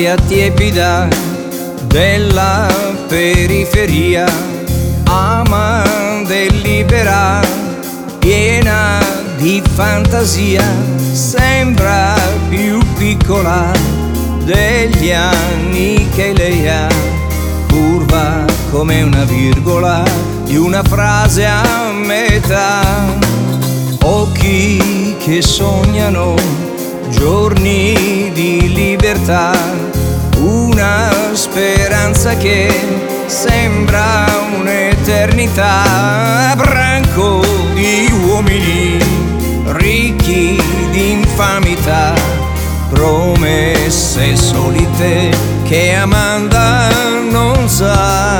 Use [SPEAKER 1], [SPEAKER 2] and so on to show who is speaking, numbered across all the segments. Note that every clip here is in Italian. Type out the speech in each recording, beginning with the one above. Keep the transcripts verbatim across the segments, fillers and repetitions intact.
[SPEAKER 1] aria tiepida della periferia, amante e libera, piena di fantasia, sembra più piccola degli anni che lei ha, curva come una virgola di una frase a metà. Occhi che sognano giorni di libertà, una speranza che sembra un'eternità. Branco di uomini ricchi di infamità, promesse solite che Amanda non sa.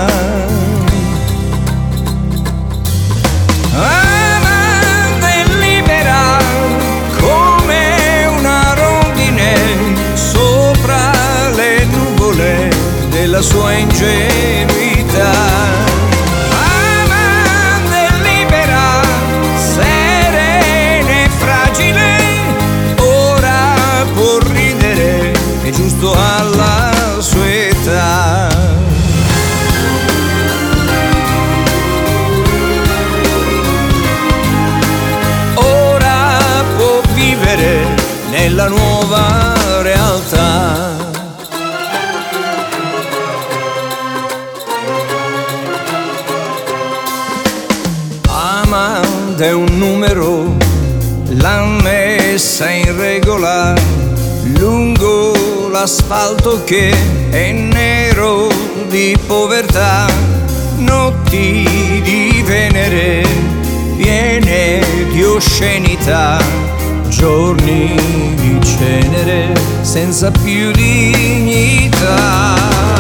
[SPEAKER 1] Amanda è libera come una rondine sopra le nuvole della sua ingenuità. Amanda è libera, serena e fragile, ora può ridere, è giusto alla sua età. Ora può vivere nella nuova realtà. Amanda è un numero, l'ha messa in regola lungo l'asfalto che è nero di povertà. Notti di Venere piene di oscenità, giorni di cenere senza più dignità.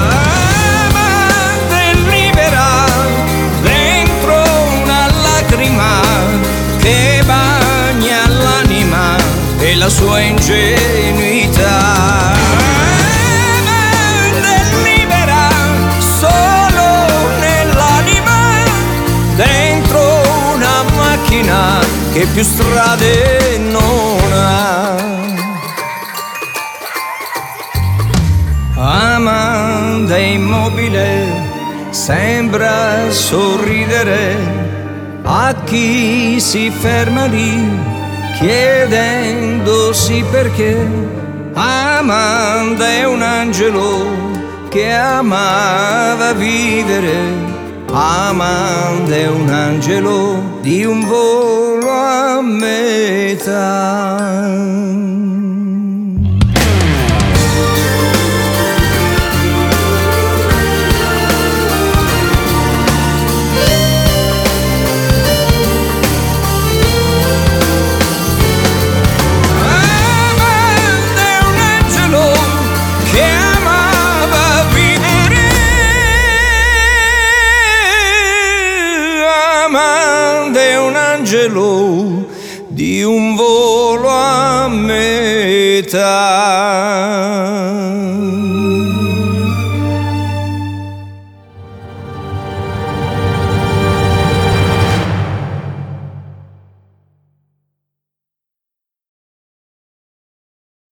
[SPEAKER 1] Amanda è libera dentro una lacrima che bagna l'anima e la sua ingenuità. Amanda è libera solo nell'anima, dentro una macchina che più strade non ha. Amanda è immobile, sembra sorridere a chi si ferma lì chiedendosi perché. Amanda è un angelo che amava vivere. Amanda è un angelo di un volo a metà. Amanda è un angelo di un volo a metà.